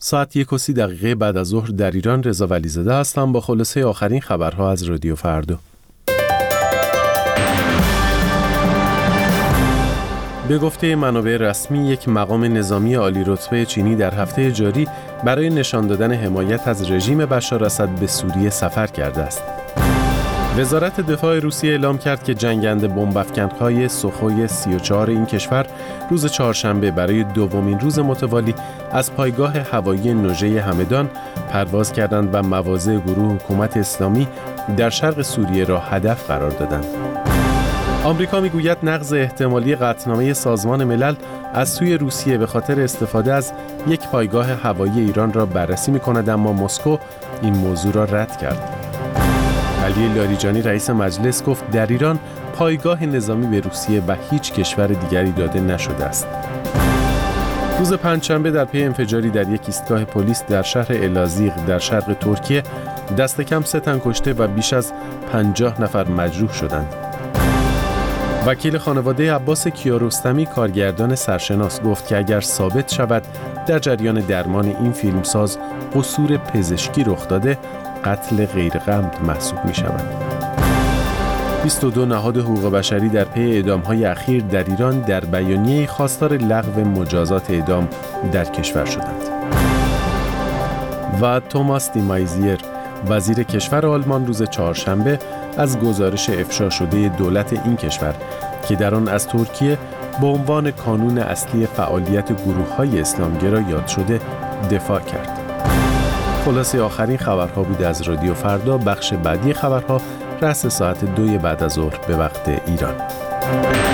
ساعت 1:30 بعد از ظهر در ایران. رضا ولیزاده هستم با خلاصه آخرین خبرها از رادیو فردا. به گفته منابع رسمی، یک مقام نظامی عالی رتبه چینی در هفته جاری برای نشان دادن حمایت از رژیم بشار اسد به سوریه سفر کرده است. وزارت دفاع روسیه اعلام کرد که جنگنده بمب‌افکن‌های سوخوی 34 این کشور روز چهارشنبه برای دومین روز متوالی از پایگاه هوایی نوژه همدان پرواز کردند و مواضع گروه حکومت اسلامی در شرق سوریه را هدف قرار دادند. آمریکا میگوید نقض احتمالی قطعنامه سازمان ملل از سوی روسیه به خاطر استفاده از یک پایگاه هوایی ایران را بررسی می‌کند، اما مسکو این موضوع را رد کرد. علی لاریجانی رئیس مجلس گفت در ایران پایگاه نظامی به روسیه و هیچ کشور دیگری داده نشده است. روز پنجشنبه در پی انفجاری در یک ایستگاه پلیس در شهر الازیغ در شرق ترکیه دست کم 3 تن کشته و بیش از 50 نفر مجروح شدند. وکیل خانواده عباس کیارستمی، کارگردان سرشناس، گفت که اگر ثابت شود در جریان درمان این فیلمساز قصور پزشکی رخ داده، قتل غیرعمد محسوب می شود. 22 نهاد حقوق بشری در پی اعدام‌های اخیر در ایران در بیانیه‌ای خواستار لغو مجازات اعدام در کشور شدند. و توماس دی مایزیر، وزیر کشور آلمان، روز چهارشنبه از گزارش افشا شده دولت این کشور که در آن از ترکیه به عنوان کانون اصلی فعالیت گروه‌های اسلامگرا یاد شده دفاع کرد. خلاصه آخرین خبرها بود از رادیو فردا. بخش بعدی خبرها رأس ساعت 2 بعد از ظهر به وقت ایران.